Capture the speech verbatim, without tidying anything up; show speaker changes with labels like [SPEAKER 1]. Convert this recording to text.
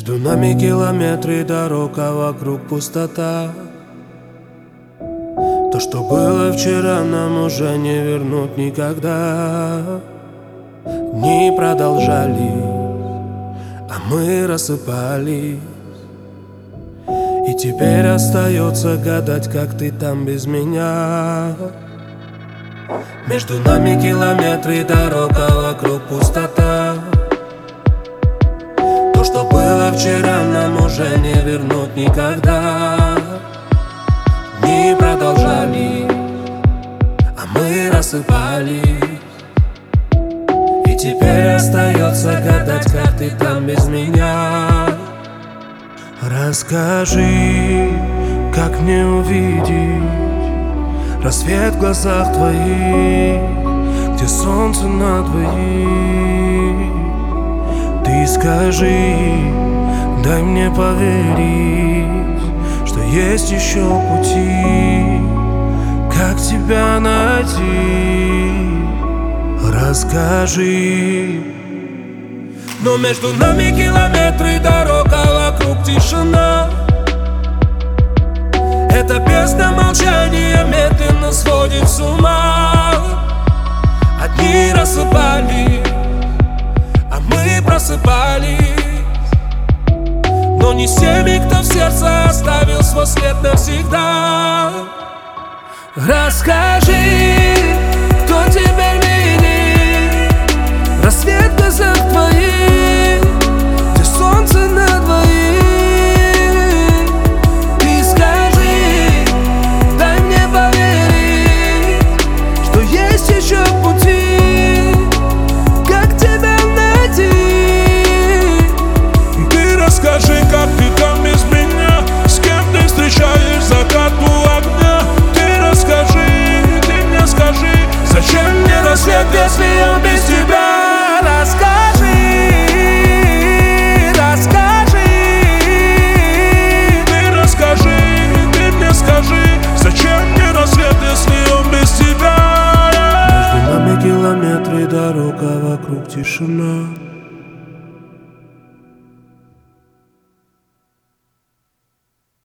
[SPEAKER 1] Между нами километры дорог, а вокруг пустота. То, что было вчера, нам уже не вернуть никогда. Дни продолжались, а мы рассыпались. И теперь остается гадать, как ты там без меня. Между нами километры дорог, а вокруг пустота. То, что было вчера, нам уже не вернуть никогда. Дни продолжались, а мы рассыпались. И теперь остается гадать, как ты там без меня. Расскажи, как мне увидеть рассвет в глазах твоих, где солнце на двоих. Ты скажи, дай мне поверить, что есть еще пути, как тебя найти. Расскажи. Но между нами километры дорог, а вокруг тишина. Эта песня молчания медленно сводит с ума. Одни рассыпались, а мы просыпались. Но не с теми, кто в сердце оставил свой след навсегда. Расскажи,